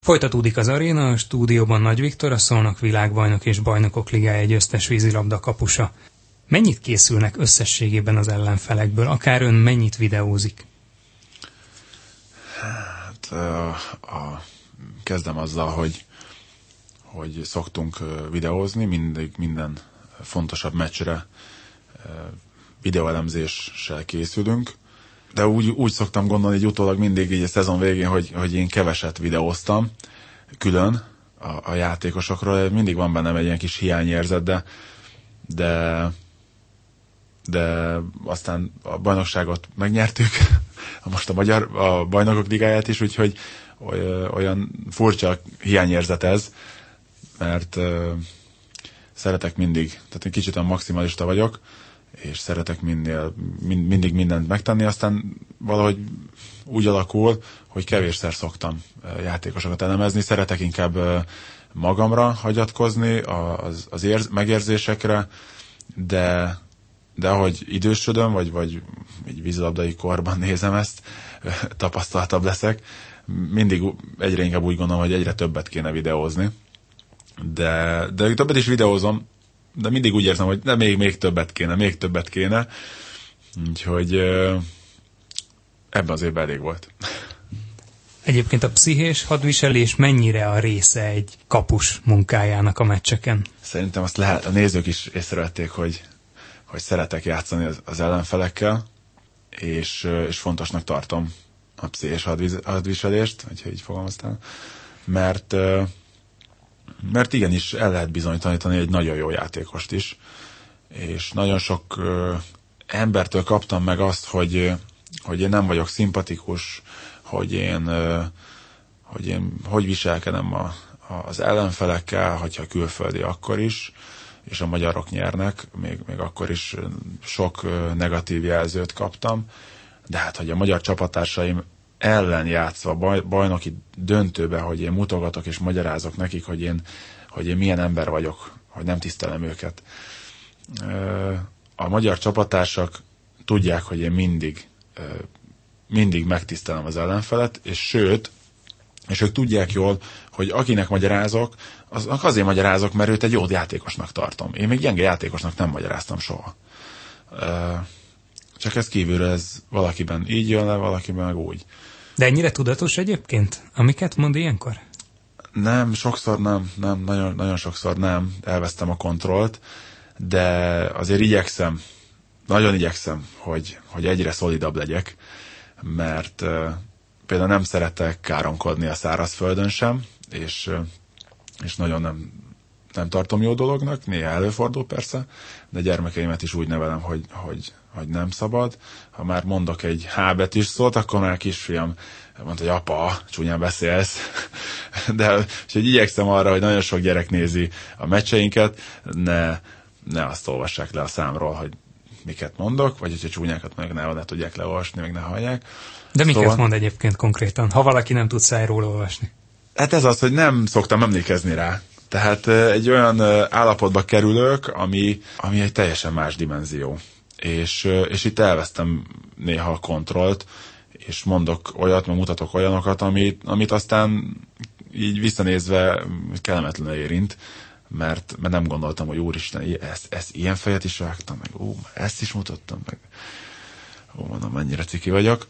Folytatódik az aréna, a stúdióban Nagy Viktor, a Szolnok világbajnok és bajnokok ligája egyöztes vízilabda kapusa. Mennyit készülnek összességében az ellenfelekből? Akár ön mennyit videózik? Hát, kezdem azzal, hogy szoktunk videózni, minden fontosabb meccsre videóelemzéssel készülünk. De úgy szoktam gondolni, hogy utólag mindig így a szezon végén, hogy én keveset videóztam külön a játékosokról. Mindig van bennem egy ilyen kis hiányérzet, de aztán a bajnokságot megnyertük, most a bajnokok ligáját is, úgyhogy olyan furcsa hiányérzet ez, mert szeretek mindig, tehát egy kicsit olyan maximalista vagyok, és szeretek mindig mindent megtenni, aztán valahogy úgy alakul, hogy kevésszer szoktam játékosokat elemezni, szeretek inkább magamra hagyatkozni, az megérzésekre, de ahogy idősödöm, vagy egy vízilabdai korban nézem ezt, tapasztaltabb leszek, mindig egyre inkább úgy gondolom, hogy egyre többet kéne videózni. De többet is videózom, de mindig úgy érzem, hogy még többet kéne. Úgyhogy ebben az évben elég volt. Egyébként a pszichés hadviselés mennyire a része egy kapus munkájának a meccseken? Szerintem azt a nézők is észrevették, hogy szeretek játszani az ellenfelekkel, és fontosnak tartom a pszichés hadviselést, hogyha így fogalmaztál, mert igenis el lehet bizonyítani egy nagyon jó játékost is, és nagyon sok embertől kaptam meg azt, hogy én nem vagyok szimpatikus, hogy én hogy viselkedem az ellenfelekkel, hogyha külföldi akkor is, és a magyarok nyernek, még akkor is sok negatív jelzőt kaptam, de hát, hogy a magyar csapattársaim ellen játszva bajnoki döntőbe, hogy én mutogatok és magyarázok nekik, hogy én milyen ember vagyok, hogy nem tisztelem őket. A magyar csapattársak tudják, hogy én mindig megtisztelem az ellenfelet, és ők tudják jól, hogy akinek magyarázok, azért magyarázok, mert őt egy jó játékosnak tartom. Én még gyenge játékosnak nem magyaráztam soha. Csak ez kívülről ez valakiben így jön le, valakiben meg úgy. De ennyire tudatos egyébként, amiket mond ilyenkor? Nem, sokszor nem, nagyon, nagyon sokszor nem, elvesztem a kontrollt, de azért nagyon igyekszem, hogy egyre szolidabb legyek, mert például nem szeretek káromkodni a szárazföldön sem, és nagyon nem tartom jó dolognak, néha előfordul persze, de gyermekeimet is úgy nevelem, hogy nem szabad. Ha már mondok egy H betűs szót, akkor már a kisfiam mondta, hogy apa, csúnyán beszélsz. De úgyhogy igyekszem arra, hogy nagyon sok gyerek nézi a meccseinket, ne azt olvassák le a számról, hogy miket mondok, vagy hogyha csúnyákat meg ne tudják leolvasni, meg ne hallják. De miket mond egyébként konkrétan, ha valaki nem tud szájról olvasni? Hát ez az, hogy nem szoktam emlékezni rá. Tehát egy olyan állapotba kerülök, ami egy teljesen más dimenzió. És itt elvesztem néha a kontrollt, és mondok olyat, meg mutatok olyanokat, amit aztán így visszanézve kellemetlenül érint, mert nem gondoltam, hogy úristen, ezt ilyen fejet is vágtam, meg ezt is mutattam, meg mondom, mennyire ciki vagyok,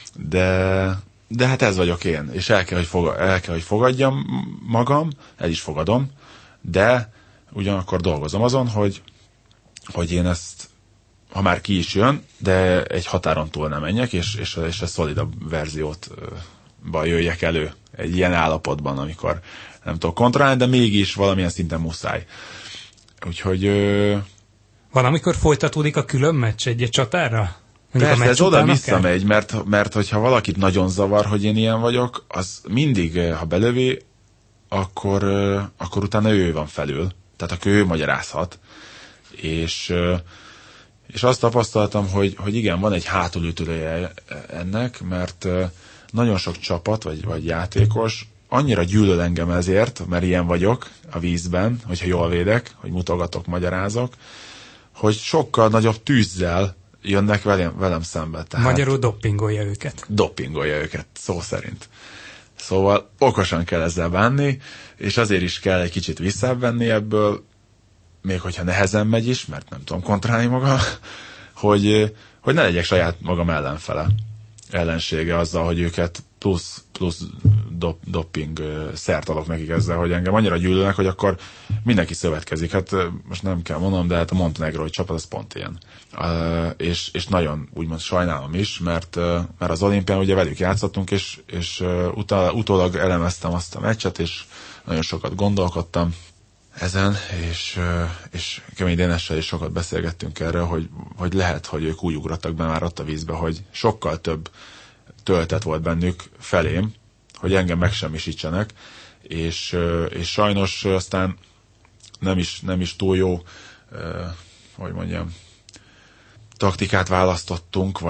de hát ez vagyok én, és el kell, hogy fogadjam magam, el is fogadom, de ugyanakkor dolgozom azon, hogy én ezt, ha már ki is jön, de egy határon túl nem menjek, és a szolidabb verziótban jöjjek elő egy ilyen állapotban, amikor nem tudok kontrollálni, de mégis valamilyen szinten muszáj. Úgyhogy... Van, amikor folytatódik a külön meccs egy csatára? Persze, ez oda-vissza megy, mert hogyha valakit nagyon zavar, hogy én ilyen vagyok, az mindig, ha belövi, akkor utána ő van felül. Tehát akkor ő magyarázhat. És azt tapasztaltam, hogy igen, van egy hátulütője ennek, mert nagyon sok csapat, vagy játékos annyira gyűlöl engem ezért, mert ilyen vagyok a vízben, hogyha jól védek, hogy mutogatok, magyarázok, hogy sokkal nagyobb tűzzel jönnek velem szembe. Tehát magyarul doppingolja őket. Doppingolja őket, szó szerint. Szóval okosan kell ezzel bánni, és azért is kell egy kicsit visszavenni ebből, még hogyha nehezen megy is, mert nem tudom kontrollálni magam, hogy ne legyek saját magam ellensége azzal, hogy őket plusz doping szert adok nekik ezzel, hogy engem annyira gyűlölnek, hogy akkor mindenki szövetkezik. Hát most nem kell mondanom, de hát a montenegrói csapat az pont ilyen. És nagyon úgymond sajnálom is, mert az olimpián ugye velük játszottunk, és utólag elemeztem azt a meccset, és nagyon sokat gondolkodtam ezen, és Kemény Dénessel is sokat beszélgettünk erről, hogy lehet, hogy ők úgy ugrottak be már ott a vízbe, hogy sokkal több töltet volt bennük felém, hogy engem megsemmisítsenek, és sajnos aztán nem is túl jó, hogy mondjam, taktikát választottunk,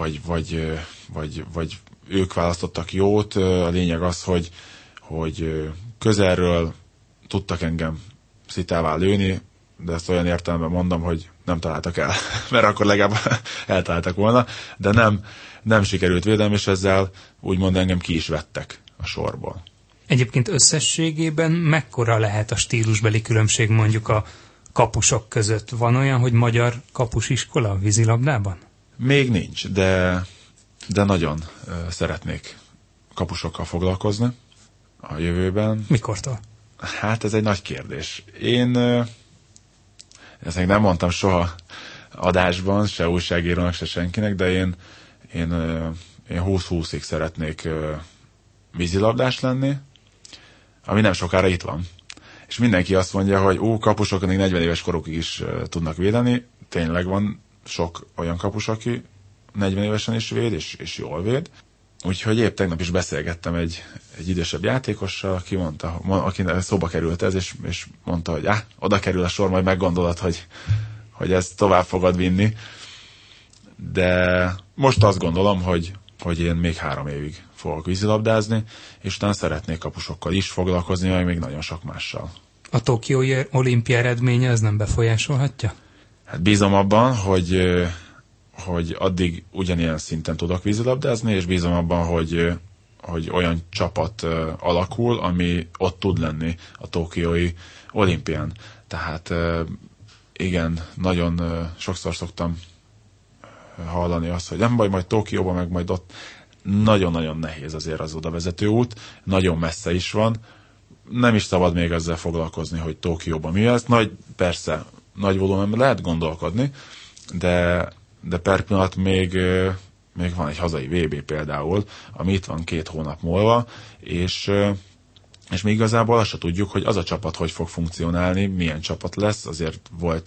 vagy ők választottak jót. A lényeg az, hogy közelről tudtak engem szitává lőni, de ezt olyan értelemben mondom, hogy nem találtak el, mert akkor legalább eltaláltak volna, de nem sikerült védelem, és ezzel úgymond engem ki is vettek a sorból. Egyébként összességében mekkora lehet a stílusbeli különbség mondjuk a kapusok között? Van olyan, hogy magyar kapusiskola a vízilabdában? Még nincs, de nagyon szeretnék kapusokkal foglalkozni a jövőben. Mikortól? Hát ez egy nagy kérdés. Én ezt még nem mondtam soha adásban, se újságírónak, se senkinek, de én 20-20-ig szeretnék vízilabdás lenni, ami nem sokára itt van. És mindenki azt mondja, hogy kapusok még 40 éves korukig is tudnak védeni. Tényleg van sok olyan kapus, aki 40 évesen is véd, és jól véd. Úgyhogy épp tegnap is beszélgettem egy idősebb játékossal, aki mondta, akinek szóba került ez, és mondta, hogy oda kerül a sor, majd meggondolod, hogy ezt tovább fogod vinni. De most azt gondolom, hogy én még 3 évig fogok vízilabdázni, és utána szeretnék kapusokkal is foglalkozni, vagy még nagyon sok mással. A tokiói olimpia eredménye ez nem befolyásolhatja? Hát bízom abban, hogy addig ugyanilyen szinten tudok vízilabdázni, és bízom abban, hogy olyan csapat alakul, ami ott tud lenni a tokiói olimpián. Tehát igen, nagyon sokszor szoktam hallani azt, hogy nem baj, majd Tokióban, meg majd ott. Nagyon-nagyon nehéz azért az odavezető út, nagyon messze is van, nem is szabad még ezzel foglalkozni, hogy Tokióban mi ez. Persze, nagy volumenben lehet gondolkodni, de per pillanat még van egy hazai VB például, ami itt van 2 hónap múlva, és mi igazából azt se tudjuk, hogy az a csapat hogy fog funkcionálni, milyen csapat lesz. Azért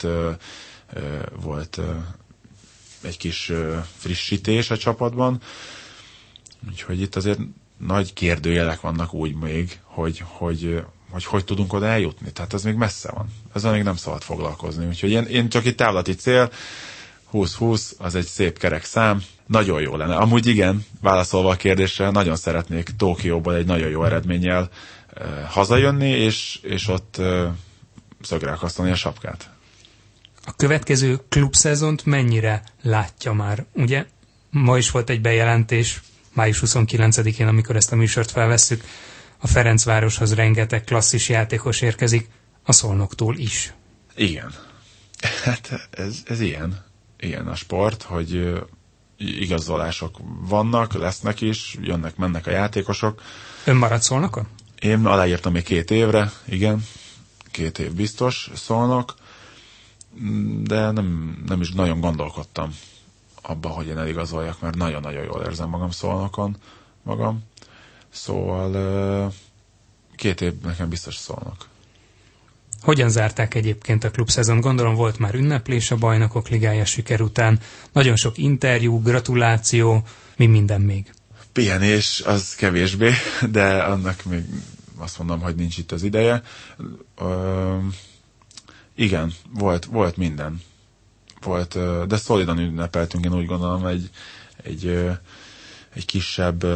volt egy kis frissítés a csapatban, úgyhogy itt azért nagy kérdőjelek vannak úgy még, hogy tudunk oda eljutni. Tehát ez még messze van. Ezzel még nem szabad foglalkozni. Úgyhogy én csak itt távlati cél, 20-20, az egy szép kerek szám. Nagyon jó lenne. Amúgy igen, válaszolva a kérdésre, nagyon szeretnék Tokióból egy nagyon jó eredménnyel hazajönni, és ott szögre akasztani a sapkát. A következő klubszezont mennyire látja már? Ugye ma is volt egy bejelentés, május 29-én, amikor ezt a műsort felvesszük, a Ferencvároshoz rengeteg klasszis játékos érkezik, a Szolnoktól is. Igen. Hát ez ilyen a sport, hogy igazolások vannak, lesznek is, mennek a játékosok. Ön maradt Szolnokon? Én aláírtam még 2 évre, igen, 2 év biztos Szolnok, de nem is nagyon gondolkodtam abba, hogy én eligazoljak, mert nagyon-nagyon jól érzem magam Szolnokon magam. Szóval 2 év nekem biztos Szolnok. Hogyan zárták egyébként a klubszezon? Gondolom volt már ünneplés a Bajnokok Ligája siker után. Nagyon sok interjú, gratuláció, mi minden még? Pihenés az kevésbé, de annak még azt mondom, hogy nincs itt az ideje. Igen, volt minden. De szolidan ünnepeltünk, én úgy gondolom, egy kisebb,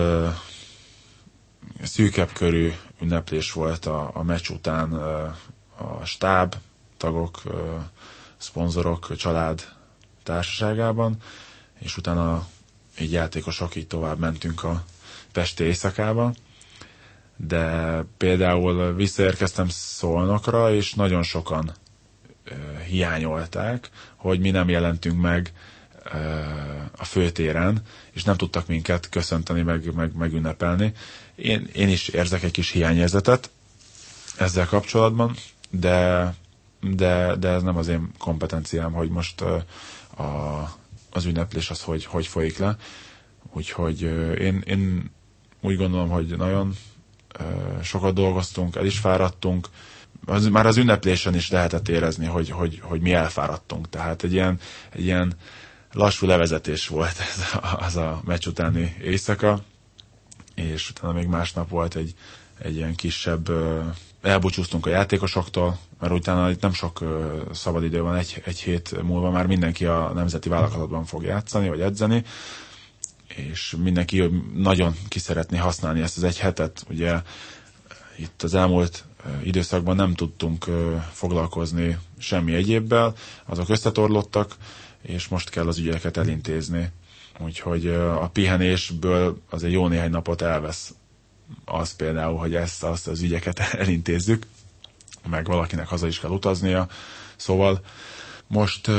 szűkebb körű ünneplés volt a meccs után, a stáb, tagok, szponzorok, család társaságában, és utána így játékosok így tovább mentünk a pesti éjszakába. de például visszaérkeztem Szolnokra, és nagyon sokan hiányolták, hogy mi nem jelentünk meg a főtéren, és nem tudtak minket köszönteni, meg ünnepelni. Én is érzek egy kis hiányérzetet ezzel kapcsolatban, de ez nem az én kompetenciám, hogy most az ünneplés az hogy folyik le. Úgyhogy én úgy gondolom, hogy nagyon sokat dolgoztunk, el is fáradtunk. Már az ünneplésen is lehetett érezni, hogy mi elfáradtunk. Tehát egy ilyen lassú levezetés volt az a meccs utáni éjszaka, és utána még másnap volt egy ilyen kisebb, elbúcsúztunk a játékosoktól, mert utána itt nem sok szabadidő van, egy hét múlva már mindenki a nemzeti válogatotban fog játszani, vagy edzeni, és mindenki nagyon ki szeretné használni ezt az egy hetet. Ugye itt az elmúlt időszakban nem tudtunk foglalkozni semmi egyébbel, azok összetorlottak, és most kell az ügyeket elintézni. Úgyhogy a pihenésből azért jó néhány napot elvesz az például, hogy azt az ügyeket elintézzük, meg valakinek haza is kell utaznia. Szóval most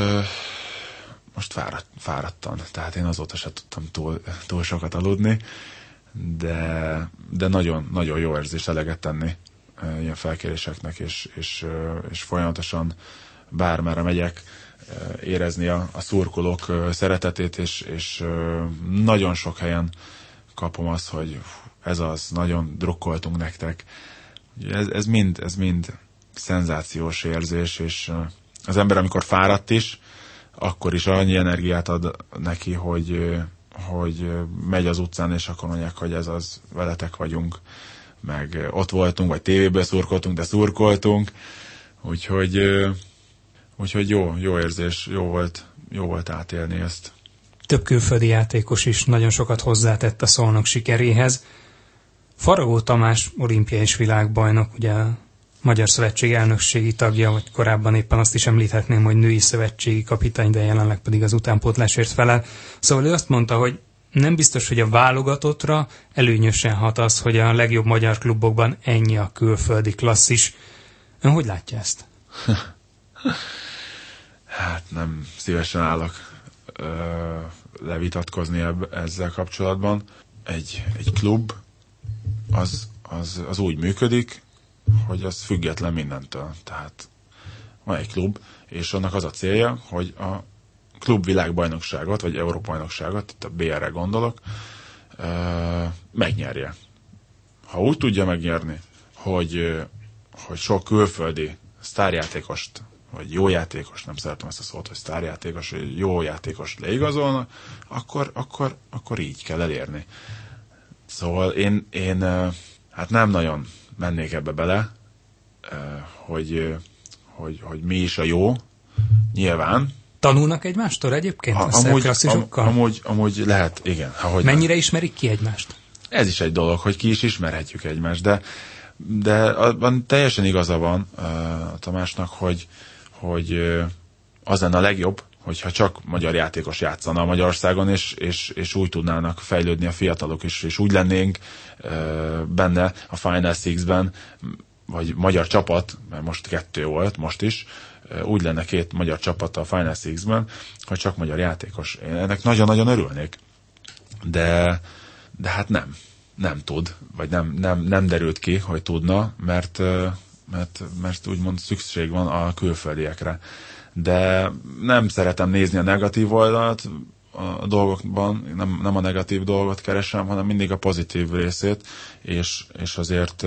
fáradtan, tehát én azóta se tudtam túl sokat aludni, de nagyon, nagyon jó érzés eleget tenni ilyen felkéréseknek, és folyamatosan bármerre megyek, érezni a szurkolók szeretetét, és nagyon sok helyen kapom azt, hogy ez az, nagyon drukkoltunk nektek. Ez mind szenzációs érzés, és az ember, amikor fáradt is, akkor is annyi energiát ad neki, hogy megy az utcán, és akkor mondják, hogy ez az, veletek vagyunk, meg ott voltunk, vagy tévéből szurkoltunk, de szurkoltunk. Úgyhogy jó érzés, jó volt átélni ezt. Több külföldi játékos is nagyon sokat hozzátett a Szolnok sikeréhez. Faragó Tamás olimpiai és világbajnok, ugye a Magyar Szövetség elnökségi tagja, vagy korábban éppen azt is említhetném, hogy női szövetségi kapitány, de jelenleg pedig az utánpótlásért felel. Szóval ő azt mondta, hogy nem biztos, hogy a válogatottra előnyösen hat az, hogy a legjobb magyar klubokban ennyi a külföldi klasszis. Ön hogy látja ezt? Hát nem szívesen állok levitatkozni ezzel kapcsolatban. Egy klub az úgy működik, hogy az független mindentől. Tehát van egy klub, és annak az a célja, hogy a klub világbajnokságot, vagy Európa-bajnokságot, itt a BR-re gondolok, megnyerje. Ha úgy tudja megnyerni, hogy sok külföldi sztárjátékost, vagy jó játékos, nem szeretem ezt a szót, hogy sztárjátékos, vagy jó játékos leigazolna, akkor így kell elérni. Szóval én hát nem nagyon mennék ebbe bele, hogy mi is a jó, nyilván. Tanulnak egymástól egyébként a szerklasszisokkal? Amúgy lehet, igen. Mennyire ismerik ki egymást? Ez is egy dolog, hogy ki is ismerhetjük egymást, de abban teljesen igaza van a Tamásnak, hogy az lenne a legjobb, hogyha csak magyar játékos játszana a Magyarországon, és úgy tudnának fejlődni a fiatalok is, és úgy lennénk benne a Final Six-ben, vagy magyar csapat, mert most 2 volt, most is, úgy lenne 2 magyar csapat a Final Six-ben, hogy csak magyar játékos. Én ennek nagyon-nagyon örülnék. De hát nem tud, vagy nem derült ki, hogy tudna, mert úgymond szükség van a külföldiekre. De nem szeretem nézni a negatív oldalt a dolgokban, nem a negatív dolgot keresem, hanem mindig a pozitív részét, és azért,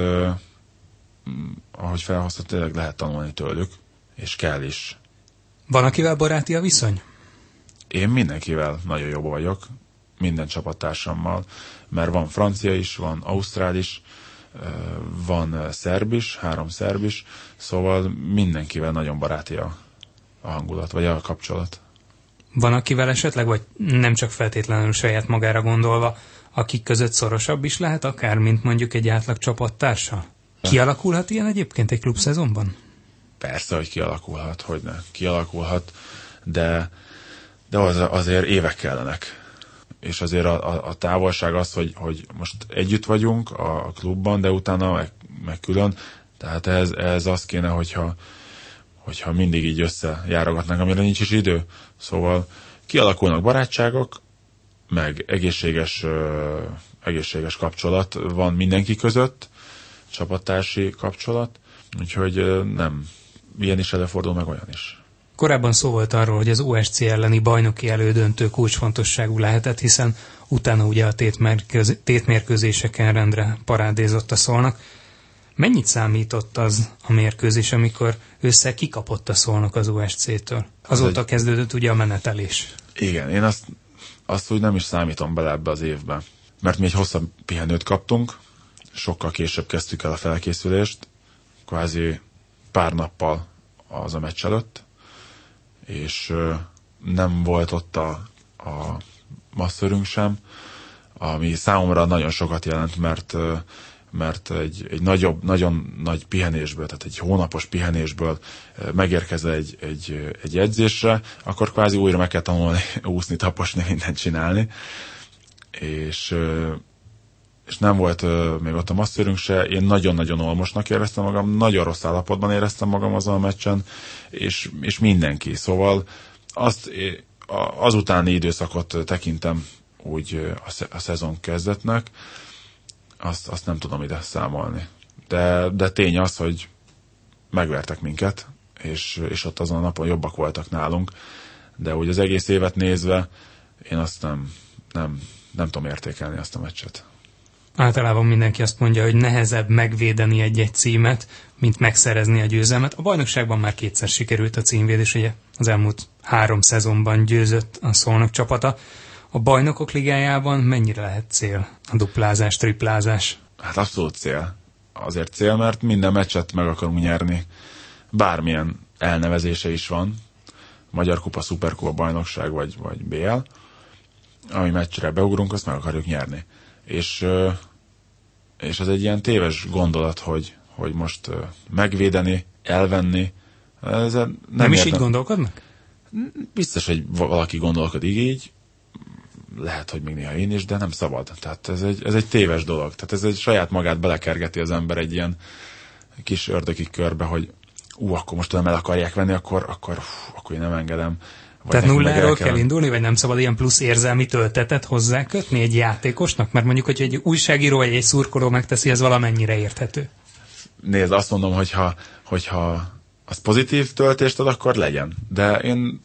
ahogy felhozta, tényleg lehet tanulni tőlük, és kell is. Van, akivel baráti a viszony? Én mindenkivel nagyon jobb vagyok, minden csapattársammal, mert van francia is, van ausztrál is, van szerb is, 3 szerb is, szóval mindenkivel nagyon baráti a hangulat, vagy a kapcsolat. Van, akivel esetleg, vagy nem csak feltétlenül saját magára gondolva, akik között szorosabb is lehet akár, mint mondjuk egy átlag csapattársa? Kialakulhat ilyen egyébként egy klubszezonban? Persze, hogy kialakulhat, hogyne. Kialakulhat, de azért évek kellenek. és azért a távolság az, hogy most együtt vagyunk a klubban, de utána meg külön, tehát ez az kéne, hogyha mindig így összejárogatnánk, amire nincs is idő. Szóval kialakulnak barátságok, meg egészséges kapcsolat van mindenki között, csapattársi kapcsolat, úgyhogy nem, ilyen is előfordul, meg olyan is. Korábban szó volt arról, hogy az OSC elleni bajnoki elődöntő kulcsfontosságú lehetett, hiszen utána ugye a tétmérkőzéseken rendre parádézott a Szolnok. Mennyit számított az a mérkőzés, amikor kikapott a Szolnok az OSC-től? Azóta kezdődött ugye a menetelés. Igen, én azt úgy nem is számítom bele ebbe az évbe. Mert mi egy hosszabb pihenőt kaptunk, sokkal később kezdtük el a felkészülést, kvázi pár nappal az a meccs előtt, és nem volt ott a masszörünk sem, ami számomra nagyon sokat jelent, mert egy nagyon nagy pihenésből, tehát egy hónapos pihenésből megérkezel egy edzésre, akkor kvázi újra meg kell tanulni úszni, taposni, mindent csinálni. És nem volt még ott a masszörünk se. Én nagyon-nagyon olmosnak éreztem magam, nagyon rossz állapotban éreztem magam azon a meccsen, és mindenki. Szóval az utáni időszakot tekintem úgy a szezon kezdetnek, azt nem tudom ide számolni. De tény az, hogy megvertek minket, és ott azon a napon jobbak voltak nálunk, de úgy az egész évet nézve én azt nem tudom értékelni azt a meccset. Általában mindenki azt mondja, hogy nehezebb megvédeni egy-egy címet, mint megszerezni a győzelmet. A bajnokságban már kétszer sikerült a címvédés, ugye az elmúlt 3 szezonban győzött a Szolnok csapata. A Bajnokok Ligájában mennyire lehet cél a duplázás, triplázás? Hát abszolút cél. Azért cél, mert minden meccset meg akarunk nyerni. Bármilyen elnevezése is van. Magyar Kupa, Szuperkupa, Bajnokság vagy BL. Ami meccsre beugrunk, azt meg akarjuk nyerni. És az egy ilyen téves gondolat, hogy most megvédeni, elvenni. Nem is így gondolkodnak? Biztos, hogy valaki gondolkodik így, lehet, hogy még néha én is, de nem szabad. Tehát ez egy téves dolog. Tehát ez egy saját magát belekergeti az ember egy ilyen kis ördögi körbe, hogy akkor most tudom el akarják venni, akkor én nem engedem. Tehát nulláról kell indulni, vagy nem szabad ilyen plusz érzelmi töltetet hozzákötni egy játékosnak? Mert mondjuk, hogy egy újságíró vagy egy szurkoló megteszi, ez valamennyire érthető. Nézd, azt mondom, hogyha az pozitív töltést ad, akkor legyen. De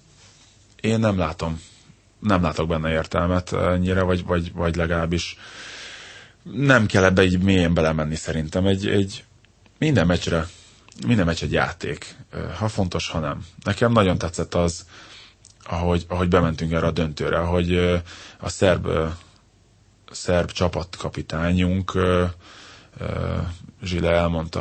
én nem látom. Nem látok benne értelmet ennyire, vagy legalábbis nem kell ebbe így mélyen belemenni szerintem. Minden meccs egy játék. Ha fontos, ha nem. Nekem nagyon tetszett az, ahogy bementünk erre a döntőre, ahogy a szerb csapatkapitányunk Zsile elmondta,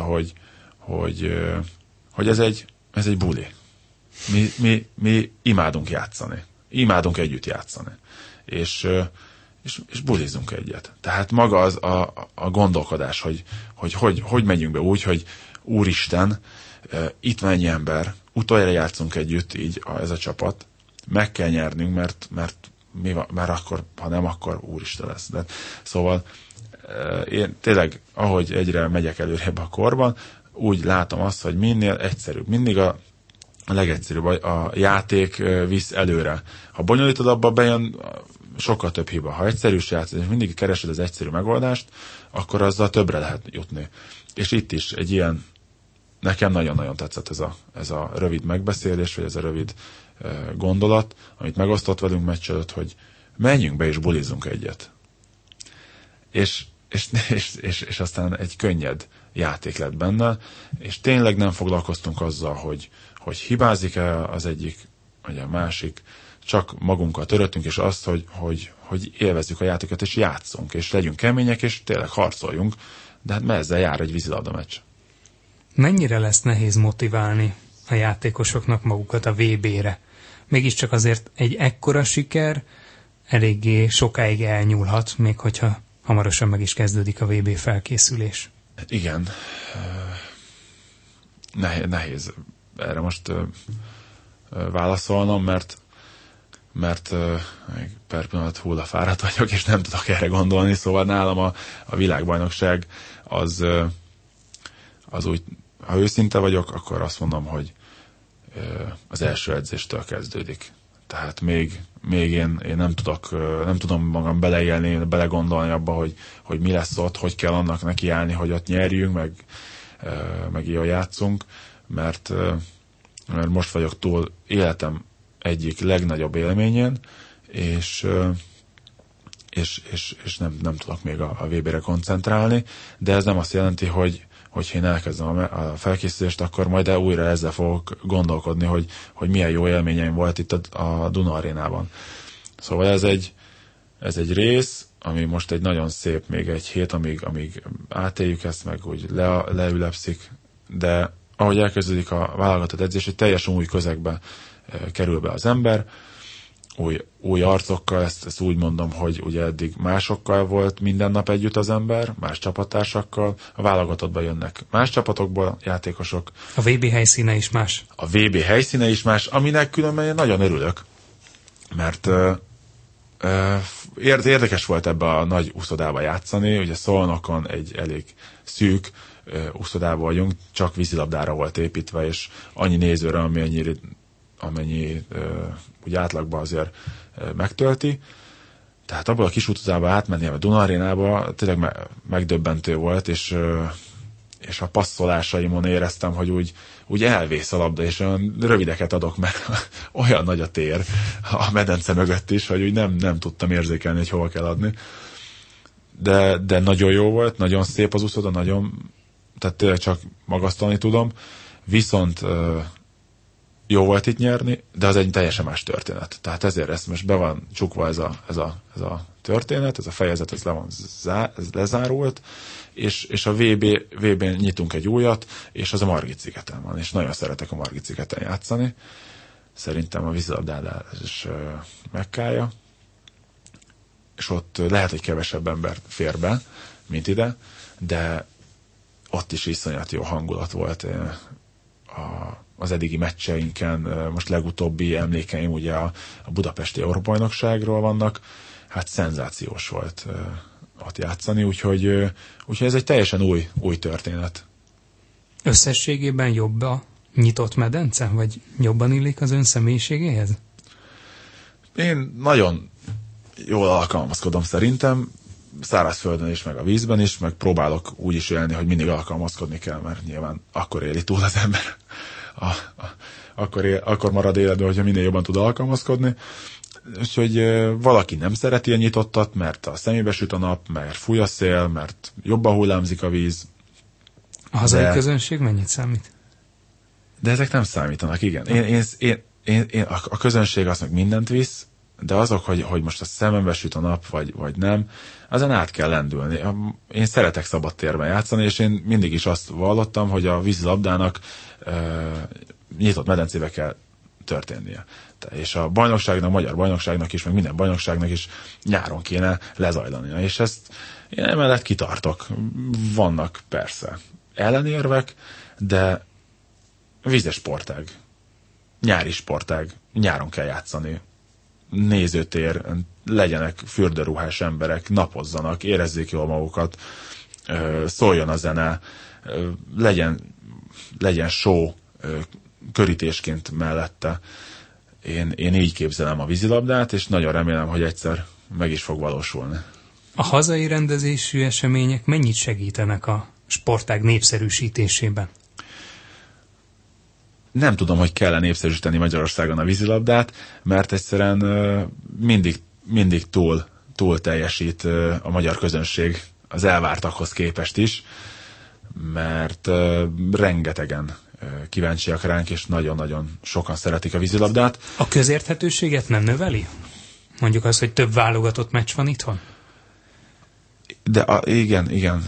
hogy ez egy buli. Mi imádunk játszani. Imádunk együtt játszani. És bulizunk egyet. Tehát maga az a gondolkodás, hogy megyünk be úgy, hogy úristen, itt mennyi ember, utoljára játszunk együtt, így ez a csapat, meg kell nyernünk, mert akkor, ha nem, akkor úristen lesz. De, szóval én tényleg, ahogy egyre megyek előrébb a korban, úgy látom azt, hogy minél egyszerűbb. Mindig a legegyszerűbb a játék visz előre. Ha bonyolítod, abba bejön sokkal több hiba. Ha egyszerűs játszol, és mindig keresed az egyszerű megoldást, akkor azzal többre lehet jutni. És itt is egy ilyen, nekem nagyon-nagyon tetszett ez a rövid megbeszélés, vagy ez a rövid gondolat, amit megosztott velünk meccs előtt, hogy menjünk be és bulizzunk egyet. És aztán egy könnyed játék lett benne, és tényleg nem foglalkoztunk azzal, hogy hibázik-e az egyik, vagy a másik, csak magunkkal töröttünk, és azt, hogy élvezzük a játékot, és játszunk, és legyünk kemények, és tényleg harcoljunk, de hát ezzel jár egy vízilabda meccs. Mennyire lesz nehéz motiválni a játékosoknak magukat a VB-re? Mégiscsak azért egy ekkora siker eléggé sokáig elnyúlhat, még hogyha hamarosan meg is kezdődik a VB felkészülés. Igen. Nehéz erre most válaszolnom, mert mert per pillanat hullafáradt vagyok, és nem tudok erre gondolni, szóval nálam a világbajnokság az úgy, ha őszinte vagyok, akkor azt mondom, hogy az első edzéstől kezdődik. Tehát még én nem tudom magam beleélni, belegondolni abba, hogy mi lesz ott, hogy kell annak nekiállni, hogy ott nyerjünk, meg jól játszunk, mert most vagyok túl életem egyik legnagyobb élményén, és nem tudok még a VB-re koncentrálni, de ez nem azt jelenti, hogy én elkezdem a felkészülést, akkor majd újra ezzel fogok gondolkodni, hogy milyen jó élményeim volt itt a Duna Arénában. Szóval ez egy rész, ami most egy nagyon szép, még egy hét, amíg átéljük ezt, meg úgy leülepszik, de ahogy elkezdődik a válogatott edzés, egy teljesen új közegbe kerül be az ember, új arcokkal, ezt úgy mondom, hogy ugye eddig másokkal volt minden nap együtt az ember, más csapattársakkal, a válogatottba jönnek más csapatokból játékosok. A VB helyszíne is más. A VB helyszíne is más, aminek különben én nagyon örülök, mert érdekes volt ebbe a nagy úszodába játszani, ugye Szolnokon egy elég szűk úszodába vagyunk, csak vízilabdára volt építve, és annyi nézőre, amennyi úgy átlagban azért megtölti. Tehát abból a kis utcába átmenni a Duna Arénába tényleg megdöbbentő volt, és a passzolásaimon éreztem, hogy úgy elvész a labda, és olyan rövideket adok, mert olyan nagy a tér a medence mögött is, hogy úgy nem tudtam érzékelni, hogy hol kell adni. De nagyon jó volt, nagyon szép az úszoda, tehát tényleg csak magasztalni tudom. Viszont jó volt itt nyerni, de az egy teljesen más történet. Tehát ezért ezt most be van csukva ez a történet, ez a fejezet, ez lezárult, és a VB-n nyitunk egy újat, és az a Margit-szigeten van, és nagyon szeretek a Margit-szigeten játszani. Szerintem a vízilabdázás Mekkája, és ott lehet, hogy kevesebb ember fér be, mint ide, de ott is iszonyat jó hangulat volt az eddigi meccseinken. Most legutóbbi emlékeim ugye a budapesti Európa-bajnokságról vannak, hát szenzációs volt ott játszani, úgyhogy ez egy teljesen új történet. Összességében jobb a nyitott medence, vagy jobban illik az ön személyiségéhez? Én nagyon jól alkalmazkodom szerintem, szárazföldön is, meg a vízben is, meg próbálok úgy is élni, hogy mindig alkalmazkodni kell, mert nyilván akkor éli túl az ember. Akkor marad életben, hogyha minél jobban tud alkalmazkodni. Úgyhogy valaki nem szereti a nyitottat, mert a szemébe süt a nap, mert fúj a szél, mert jobban hullámzik a víz. A hazai közönség mennyit számít? De ezek nem számítanak, igen. A közönség az meg mindent visz, de azok, hogy most a szemembe süt a nap, vagy nem, azon át kell lendülni. Én szeretek szabadtérben játszani, és én mindig is azt vallottam, hogy a vízilabdának nyitott medencébe kell történnie. És a bajnokságnak, a magyar bajnokságnak is, meg minden bajnokságnak is nyáron kéne lezajlania. És ezt én emellett kitartok. Vannak persze ellenérvek, de vízes sportág, nyári sportág, nyáron kell játszani. Nézőtér, legyenek fürdőruhás emberek, napozzanak, érezzék jól magukat, szóljon a zene, legyen show körítésként mellette. Én így képzelem a vízilabdát, és nagyon remélem, hogy egyszer meg is fog valósulni. A hazai rendezésű események mennyit segítenek a sportág népszerűsítésében? Nem tudom, hogy kell népszerűsíteni Magyarországon a vízilabdát, mert egyszerűen mindig túl teljesít a magyar közönség az elvártakhoz képest is, mert rengetegen kíváncsiak ránk, és nagyon-nagyon sokan szeretik a vízilabdát. A közérthetőséget nem növeli? Mondjuk az, hogy több válogatott meccs van itthon? De igen.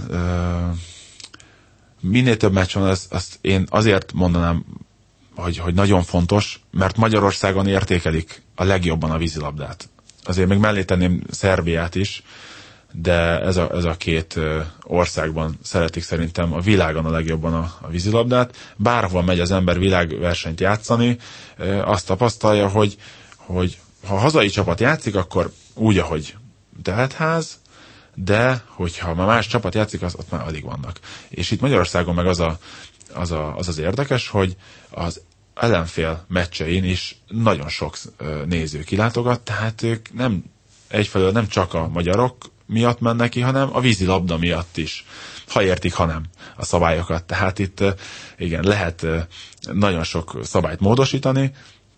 Minél több meccs van, azt én azért mondanám, hogy nagyon fontos, mert Magyarországon értékelik a legjobban a vízilabdát. Azért még mellé tenném Szerbiát is, de ez a két országban szeretik szerintem a világon a legjobban a vízilabdát. Bárhol megy az ember világversenyt játszani, azt tapasztalja, hogy ha a hazai csapat játszik, akkor úgy, ahogy teltház, de hogyha már más csapat játszik, ott már alig vannak. És itt Magyarországon meg az érdekes, hogy az ellenfél meccsein is nagyon sok néző kilátogat, tehát ők egyfelől nem csak a magyarok miatt mennek ki, hanem a vízilabda miatt is. Ha értik, ha nem a szabályokat. Tehát itt igen, lehet nagyon sok szabályt módosítani,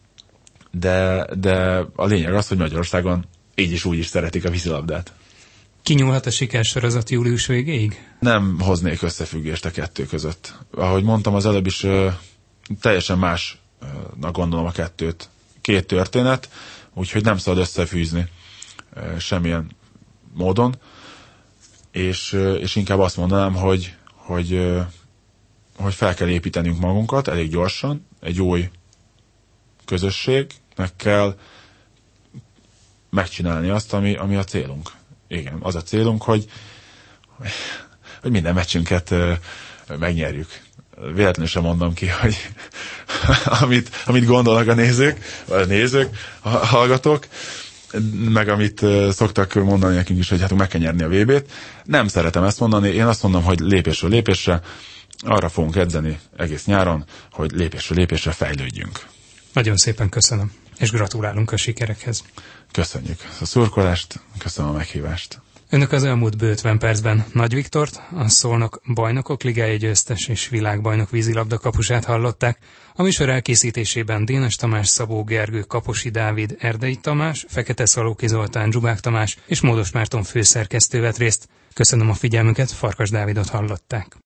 de a lényeg az, hogy Magyarországon így is úgy is szeretik a vízilabdát. Kinyúlhat a sikersorozat július végéig? Nem hoznék összefüggést a kettő között. Ahogy mondtam az előbb is, teljesen másnak gondolom a kettőt. Két történet, úgyhogy nem szabad összefűzni semmilyen módon, és inkább azt mondanám, hogy fel kell építenünk magunkat elég gyorsan, egy új közösségnek kell megcsinálni azt, ami a célunk. Igen, az a célunk, hogy minden meccsünket megnyerjük. Véletlenül sem mondom ki, hogy amit gondolnak a nézők, a hallgatók, meg amit szoktak mondani nekünk is, hogy hát meg kell nyerni a VB-t. Nem szeretem ezt mondani, én azt mondom, hogy lépésről lépésre arra fogunk edzeni egész nyáron, hogy lépésről lépésre fejlődjünk. Nagyon szépen köszönöm, és gratulálunk a sikerekhez. Köszönjük a szurkolást, köszönöm a meghívást. Önök az elmúlt bő 50 percben Nagy Viktort, a Szolnok Bajnokok Ligája győztes és világbajnok vízilabda kapusát hallották. A műsor elkészítésében Dénes Tamás, Szabó Gergő, Kaposi Dávid, Erdei Tamás, Fekete Szalóki Zoltán, Zsubák Tamás és Módos Márton főszerkesztő vett részt. Köszönöm a figyelmüket, Farkas Dávidot hallották.